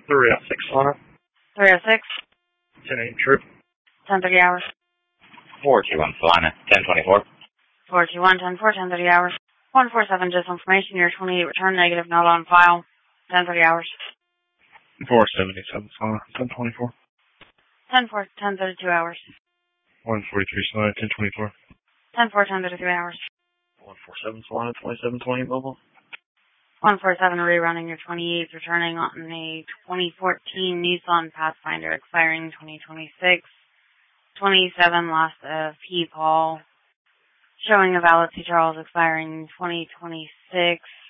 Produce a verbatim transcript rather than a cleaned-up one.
three oh six Solana. three oh six. ten eight True. ten thirty hours. four two one Solana, ten twenty-four. four two one, ten four, ten thirty hours. one four seven disinformation, year twenty-eight return, negative, not on file, ten thirty hours. four seventy-seven Solana, ten twenty-four. ten four, ten thirty-two hours. one forty-three Solana, ten twenty-four. ten four, ten thirty-three hours. one forty-seven Solana, twenty-seven twenty mobile. one forty-seven rerunning, your twenty-eight returning on a twenty fourteen Nissan Pathfinder expiring twenty twenty-six. twenty-seven lost of P. Paul, showing a valid C. Charles expiring twenty twenty-six.